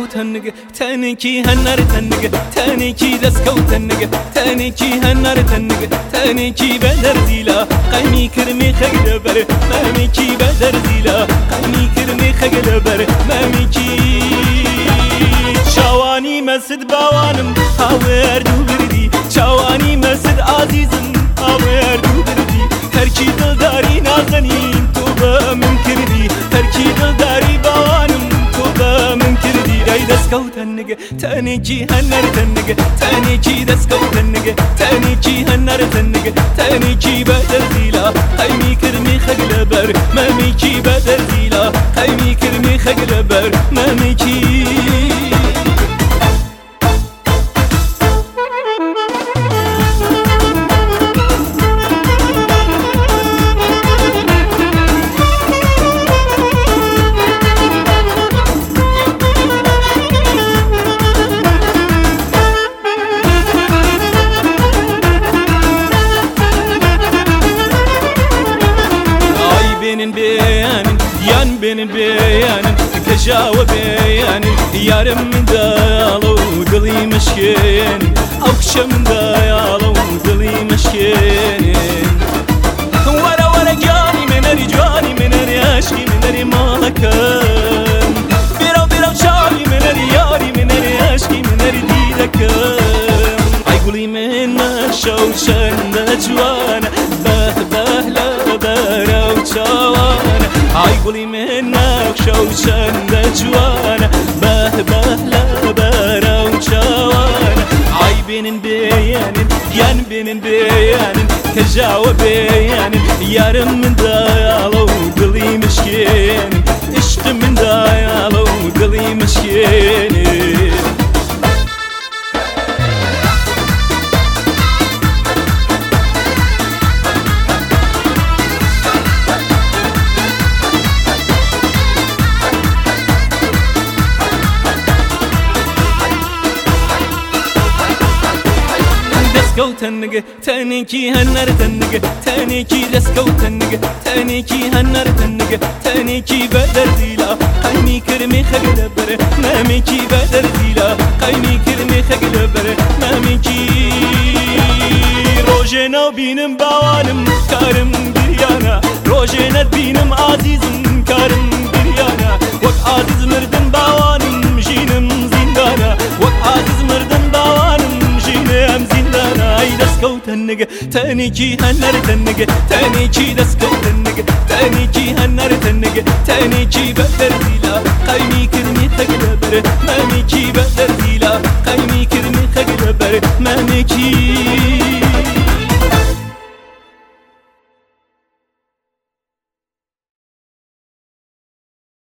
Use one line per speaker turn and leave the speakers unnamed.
تنگ تنکی هنر تنگ تنکی دسکو تنگ تنکی هنر تنگ تنکی بدر دیلا قیمی کرمی خگل بر مامیکی بدر دیلا قیمی کرمی خگل بر مامیکی چوانی مسد باوانم هاور دو بردی چوانی مسد عزیزم هاور دو بردی ترکی دلداری نازنین تو با من کردی ترکی دلداری باوانم تو با من کردی ای دسکو تنگ تنکی هنر تنگ تنکی دسکو تنگ تنکی هنر تنگ تنکی بدر دیلا قیمی کرمی خگل بر مامیکی بدر دیلا قیمی کرمی خگل بر مامیکی benim beyanım kejava beyanım yarım dayalı dilim aşkın akşam dayalı dilim aşkın wara wara jani meneri aşkı meneri malakım birav şari meneri yari meneri aşkı meneri didakım ay guli menna şavşan da jwana bahla barav çawana ay guli منك شوشن دجوانا بهلا برا وشوانا عي بين بيان ين بين بيان كجاوب بيان يارم من دايالو قلي مشكين اشت من دايالو قلي مشكين دسکو تنگ تنکی هنر تنگ تنکی دسکو تنگ تنکی هنر تنگ تنکی بدر دیلا قیمی کرمی خگل بر مامیکی بدر دیلا قیمی کرمی خگل بر مامیکی روزنا بینم باوانم کارم بیریانا روزنا بینم عزیزم کارم بیریانا وقت عزیز مردم باوانم جینم زندانا وقت عزیز مردم باوانم جینم زندانا دسکو تنگ تنکی هنر تنگ تنکی دسکو تنگ تنکی هنر تنگ تنکی بدر دیلا قیمی کرمی خگل بر مامیکی بدر دیلا قیمی کرمی خگل بر مامیکی